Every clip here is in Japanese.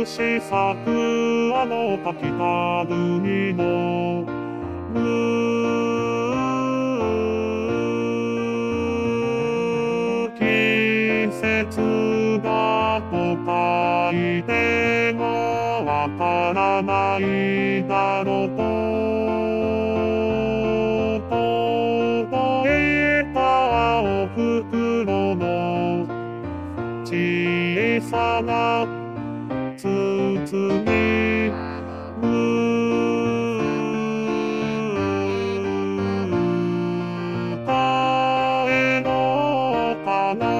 し咲くあのかきたるみの季節がと書いてもわからないだろうと届いたお袋の小さな包み歌えのかな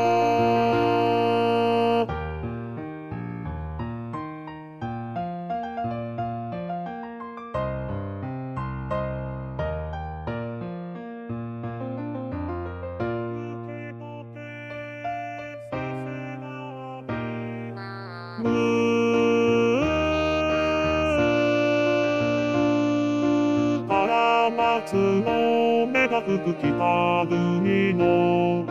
から松の芽が吹く北国の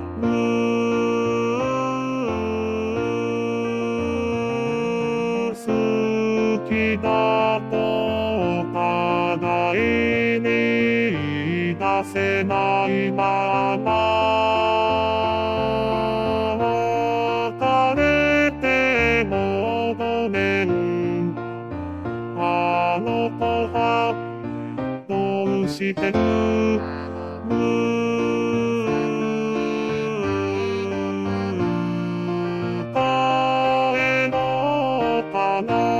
好きだと互いに言い出せないまま別れても5年あの子はどうしてる帰ろうかな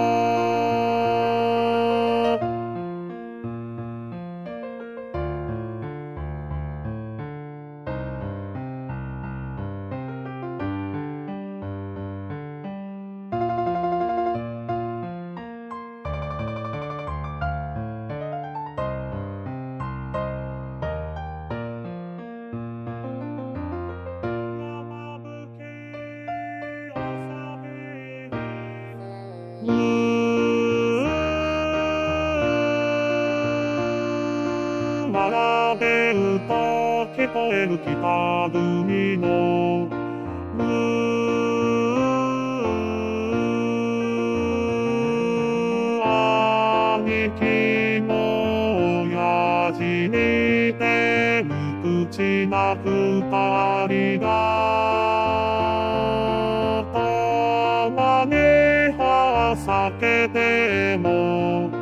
並べると聞こえる北国の兄貴も親父にて無口な二人がたまには避けても